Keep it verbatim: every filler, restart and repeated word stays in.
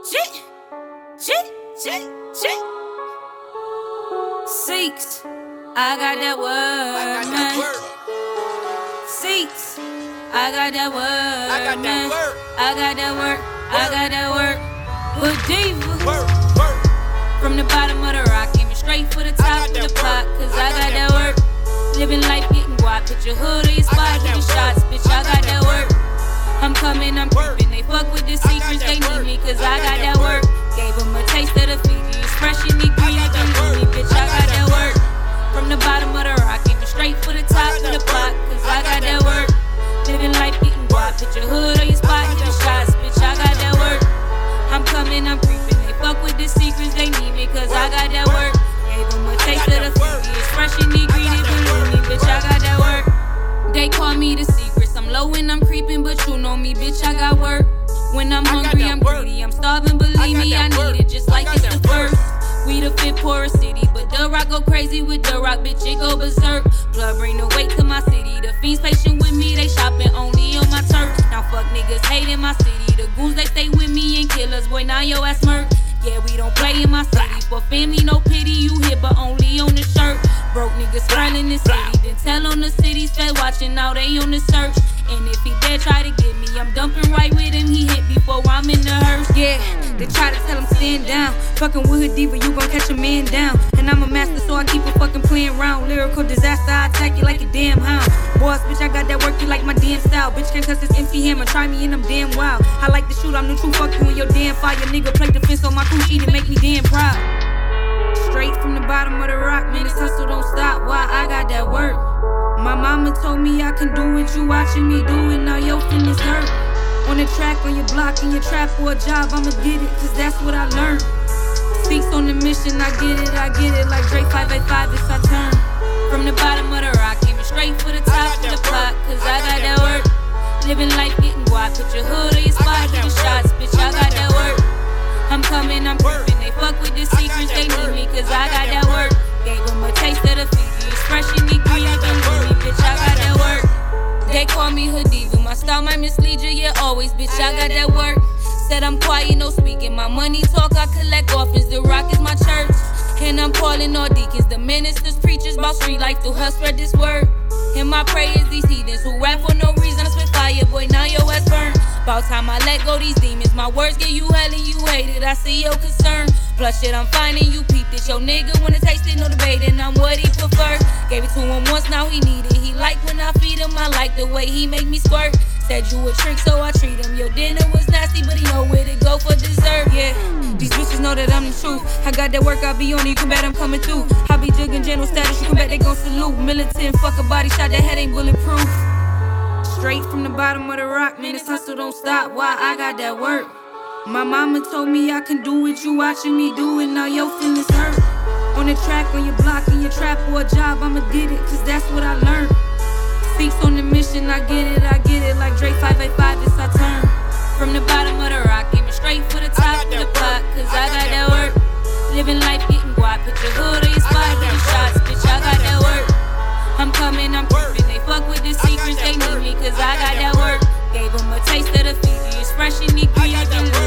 Shit, shit, shit, shit. Seeks, I got that word, man. Seeks, I got that word, man. I got that word, I got that word. Good diva. From the bottom of the rock, aiming straight for the top of the pot. Cause I got that word. Living life getting guap. Put your hood or your spot, hit the shots, bitch. I got that word. I'm coming, I'm creeping. They fuck with the secrets, they need me, cause I got that work. Gave them a taste of the Fiji, expression, the green, don't need me, bitch. I got that work. From the bottom of the rock, aiming straight for the top of the pot, cause I got that work. Living life getting guap. Put your hood or your spot, hit the shots, bitch. I got that work. I'm coming, I'm creeping. They fuck with the secrets, they need me, cause I got that work. Gave them a taste of the Fiji, expression, the green, don't need me, bitch. I got that work. They call me the secrets. I'm low and I'm creeping, but you know me, bitch. I got work. When I'm hungry, I'm greedy. I'm starving, believe me, I need it just like it's the first. We the fifth poorest city, but the rock go crazy with the rock, bitch. It go berserk. Blood bring the weight to my city. The fiends patient with me, they shopping only on my turf. Now fuck niggas hating my city. The goons they stay with me and kill us, boy. Now your ass murk. Yeah, we don't play in my city. For family, no pity. You hit, but only on the shirt. Broke niggas smiling the city. Then tell on the cities, fed watching, now they on the search. And if he dare try to get me, I'm dumping right with him. He hit before I'm in the hearse. Yeah, they try to tell him stand down. Fucking with a diva, you gon' catch a man down. And I'm a master, so I keep a fucking playing round. Lyrical disaster, I attack you like a damn hound. Boss, bitch, I got that work, you like my damn style. Bitch can't cuss this empty hammer, try me and I'm damn wild. I like to shoot, I'm the true, fuck you and your damn fire. Nigga play defense on my coochie to make me damn proud. Straight from the bottom of the rock, man, this hustle don't stop. Why? I got that work. My mama told me I can do what you watching me do it, now your feelings hurt. On the track, on your block, in your trap or a job, I'ma get it, cause that's what I learned. Seeks on the mission, I get it, I get it, like Drake five eight five, it's our turn. From the bottom of the rock, aiming straight for the top of the pot, cause I got that work. Living life getting guap, put your hood or your spot, hit the shots, bitch, I got that work. I'm coming, I'm creeping, they fuck with the secrets, they need me, cause I got that work. Gave them a taste of the Fiji, expression, the green, don't need me, bitch, I got that work. They call me Hadiva, my style might mislead you, yeah, always, bitch, I got that work. Said I'm quiet, no speaking, my money talk, I collect orphans, the rock is my church. And I'm calling all deacons, the ministers, preachers, about street life, through her spread this word. And my prayers, these heathens who rap for no reason, I spit fire, boy, now your ass burn. About time I let go these demons, my words get you hell and you hate it, I see your concern. Plus shit, I'm finding you peep this, your nigga wanna taste it, no debating, I'm what he prefers. Gave it to him once, now he need it, he like when I feed him, I like the way he make me squirt. Said you a trick, so I treat him, your dinner was nasty, but he know where to go for dessert, yeah. These bitches know that I'm the truth, I got that work, I be on it, you can bet I'm coming through. I be jigging general status, you can bet they gon' salute. Militant, fuck a body shot, that head ain't bulletproof. Straight from the bottom of the rock, man, this hustle don't stop, why? I got that work. My mama told me I can do what you watching me do it, now your feelings hurt. On the track, on your block, in your trap or a job, I'ma get it, cause that's what I learned. Seeks on the mission, I get it, I get it, like Drake five eight five, it's our turn. From the bottom of the rock, aiming straight for the top of the pot, cause I got that work. Living life getting guap, put your hood or your spot, hit the shots, bitch, I got that work. I'm coming, I'm creeping, they fuck with the secrets, they need me, cause I got that work. Gave them a taste of the Fiji, expression, the green,